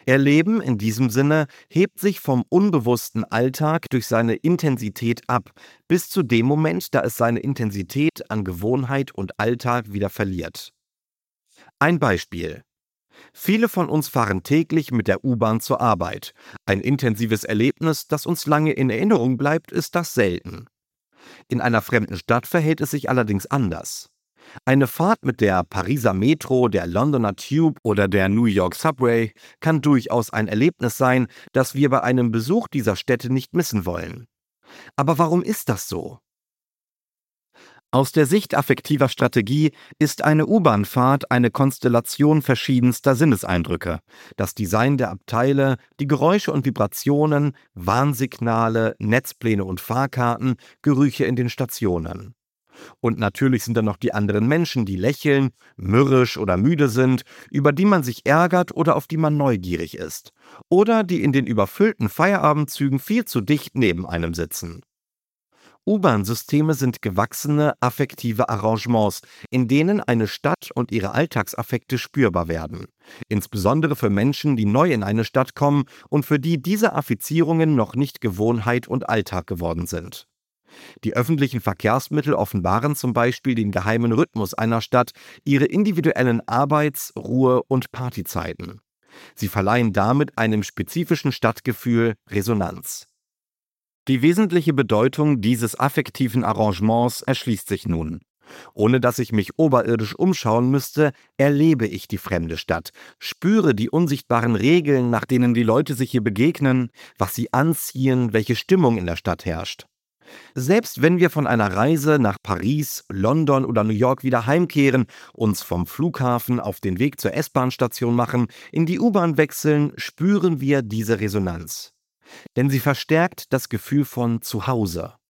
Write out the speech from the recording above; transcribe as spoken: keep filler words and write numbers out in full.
Erleben in diesem Sinne hebt sich vom unbewussten Alltag durch seine Intensität ab, bis zu dem Moment, da es seine Intensität an Gewohnheit und Alltag wieder verliert. Ein Beispiel. Viele von uns fahren täglich mit der U-Bahn zur Arbeit. Ein intensives Erlebnis, das uns lange in Erinnerung bleibt, ist das selten. In einer fremden Stadt verhält es sich allerdings anders. Eine Fahrt mit der Pariser Metro, der Londoner Tube oder der New York Subway kann durchaus ein Erlebnis sein, das wir bei einem Besuch dieser Städte nicht missen wollen. Aber warum ist das so? Aus der Sicht affektiver Strategie ist eine U-Bahn-Fahrt eine Konstellation verschiedenster Sinneseindrücke. Das Design der Abteile, die Geräusche und Vibrationen, Warnsignale, Netzpläne und Fahrkarten, Gerüche in den Stationen. Und natürlich sind da noch die anderen Menschen, die lächeln, mürrisch oder müde sind, über die man sich ärgert oder auf die man neugierig ist. Oder die in den überfüllten Feierabendzügen viel zu dicht neben einem sitzen. U-Bahn-Systeme sind gewachsene, affektive Arrangements, in denen eine Stadt und ihre Alltagsaffekte spürbar werden. Insbesondere für Menschen, die neu in eine Stadt kommen und für die diese Affizierungen noch nicht Gewohnheit und Alltag geworden sind. Die öffentlichen Verkehrsmittel offenbaren zum Beispiel den geheimen Rhythmus einer Stadt, ihre individuellen Arbeits-, Ruhe- und Partyzeiten. Sie verleihen damit einem spezifischen Stadtgefühl Resonanz. Die wesentliche Bedeutung dieses affektiven Arrangements erschließt sich nun. Ohne dass ich mich oberirdisch umschauen müsste, erlebe ich die fremde Stadt, spüre die unsichtbaren Regeln, nach denen die Leute sich hier begegnen, was sie anziehen, welche Stimmung in der Stadt herrscht. Selbst wenn wir von einer Reise nach Paris, London oder New York wieder heimkehren, uns vom Flughafen auf den Weg zur S-Bahn-Station machen, in die U-Bahn wechseln, spüren wir diese Resonanz. Denn sie verstärkt das Gefühl von Zuhause.